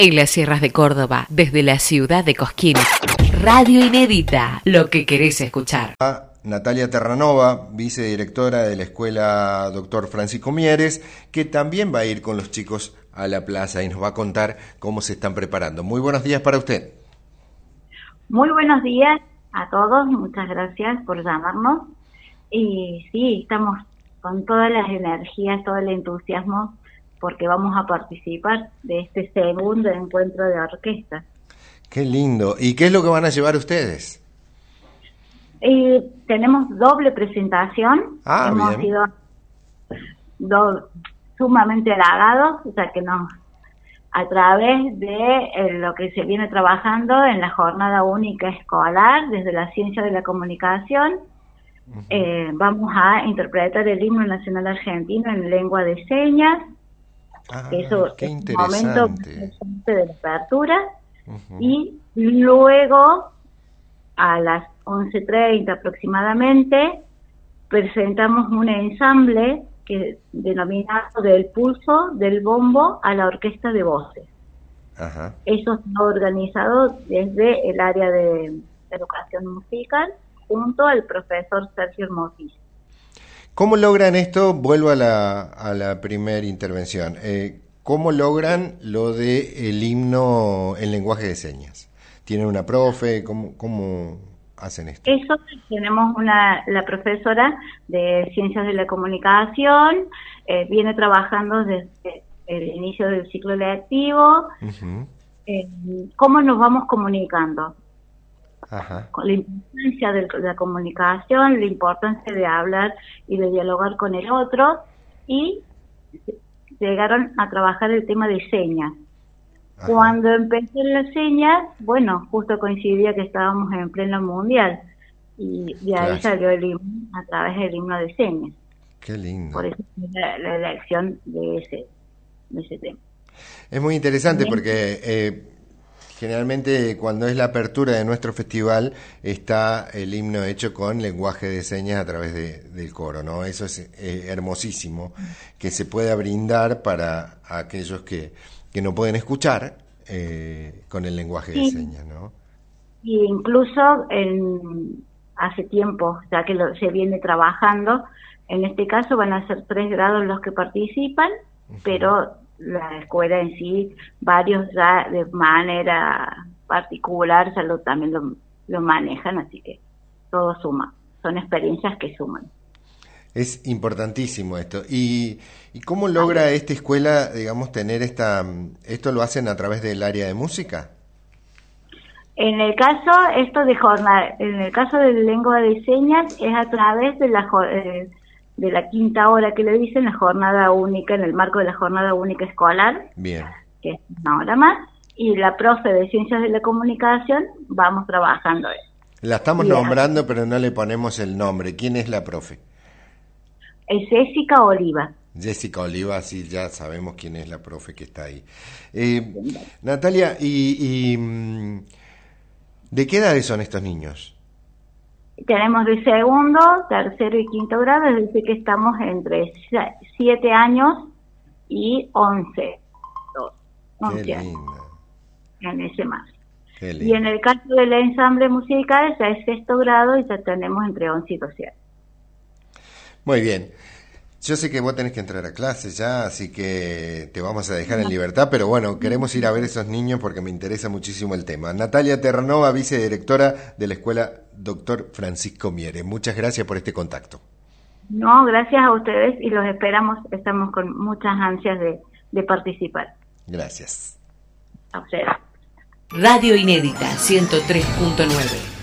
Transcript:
En las sierras de Córdoba, desde la ciudad de Cosquín. Radio Inédita, lo que querés escuchar. Natalia Terranova, vicedirectora de la Escuela Dr. Francisco Mieres, que también va a ir con los chicos a la plaza y nos va a contar cómo se están preparando. Muy buenos días para usted. Muy buenos días a todos, muchas gracias por llamarnos. Y sí, estamos con todas las energías, todo el entusiasmo, porque vamos a participar de este segundo encuentro de orquesta. Qué lindo. ¿Y qué es lo que van a llevar ustedes? Tenemos doble presentación. Hemos bien. sido sumamente halagados, o sea que a través de lo que se viene trabajando en la jornada única escolar desde la ciencia de la comunicación, vamos a interpretar el himno nacional argentino en lengua de señas. Eso qué es un interesante. momento de la apertura. Y luego a las 11:30 aproximadamente presentamos un ensamble que denominado del pulso del bombo a la orquesta de voces. Eso está organizado desde el área de educación musical junto al profesor Sergio Hermosillo. ¿Cómo logran esto? Vuelvo a la primera intervención. ¿Cómo logran lo de el himno en lenguaje de señas? ¿Tienen una profe? ¿Cómo hacen esto? Eso tenemos la profesora de Ciencias de la Comunicación, viene trabajando desde el inicio del ciclo lectivo. ¿Cómo nos vamos comunicando? Con la importancia de la comunicación, la importancia de hablar y de dialogar con el otro, y llegaron a trabajar el tema de señas. Cuando empecé las señas, bueno, justo coincidía que estábamos en pleno mundial y de ahí salió el himno a través del himno de señas. Qué lindo. Por eso la elección de ese tema. Es muy interesante porque generalmente cuando es la apertura de nuestro festival está el himno hecho con lenguaje de señas a través del coro, ¿no? Eso es hermosísimo, que se pueda brindar para aquellos que no pueden escuchar con el lenguaje de señas, ¿no? Y incluso hace tiempo, ya que se viene trabajando, en este caso van a ser 3 grados los que participan, pero la escuela en sí, varios ya de manera particular ya también lo manejan, así que todo suma, son experiencias que suman. Es importantísimo esto. ¿Y cómo logra esta escuela, digamos, tener esto lo hacen a través del área de música? En el caso en el caso de lengua de señas es a través de la quinta hora que le dicen, la jornada única, en el marco de la jornada única escolar. Bien. Que es una hora más, y la profe de Ciencias de la Comunicación vamos trabajando eso. La estamos nombrando, pero no le ponemos el nombre. ¿Quién es la profe? Es Jessica Oliva. Jessica Oliva, sí, ya sabemos quién es la profe que está ahí. Natalia, ¿de qué edades son estos niños? Tenemos de segundo, tercero y quinto grado, es decir que estamos entre 7 años y 11. 11 Qué años lindo. en ese más. Qué lindo. Y en el caso del ensamble musical ya es sexto grado y ya tenemos entre 11 y 12 años. Muy bien. Yo sé que vos tenés que entrar a clase ya, así que te vamos a dejar en libertad, pero bueno, queremos ir a ver esos niños porque me interesa muchísimo el tema. Natalia Terranova, vicedirectora de la Escuela Dr. Francisco Mieres. Muchas gracias por este contacto. No, gracias a ustedes y los esperamos, estamos con muchas ansias de participar. Gracias. A ustedes. Radio Inédita 103.9.